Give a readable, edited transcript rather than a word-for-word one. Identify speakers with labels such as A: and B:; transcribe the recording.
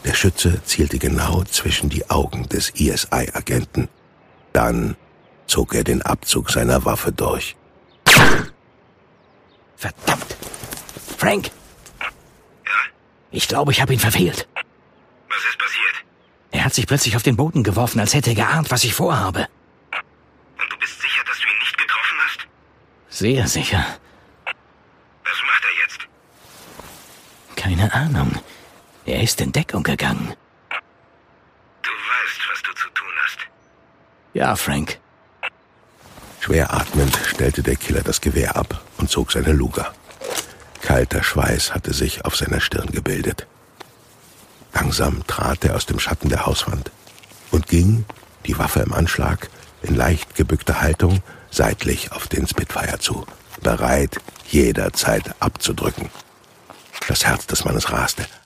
A: Der Schütze zielte genau zwischen die Augen des ISI-Agenten. Dann zog er den Abzug seiner Waffe durch.
B: Verdammt! Frank!
C: Ja?
B: Ich glaube, ich habe ihn verfehlt.
C: Was ist passiert?
B: Er hat sich plötzlich auf den Boden geworfen, als hätte er geahnt, was ich vorhabe.
C: Und du bist sicher, dass du ihn nicht getroffen hast?
B: Sehr sicher.
C: Was macht er jetzt?
B: Keine Ahnung. Er ist in Deckung gegangen.
C: Du weißt, was du zu tun hast.
B: Ja, Frank.
A: Schwer atmend stellte der Killer das Gewehr ab und zog seine Luger. Kalter Schweiß hatte sich auf seiner Stirn gebildet. Langsam trat er aus dem Schatten der Hauswand und ging, die Waffe im Anschlag, in leicht gebückter Haltung, seitlich auf den Spitfire zu, bereit, jederzeit abzudrücken. Das Herz des Mannes raste.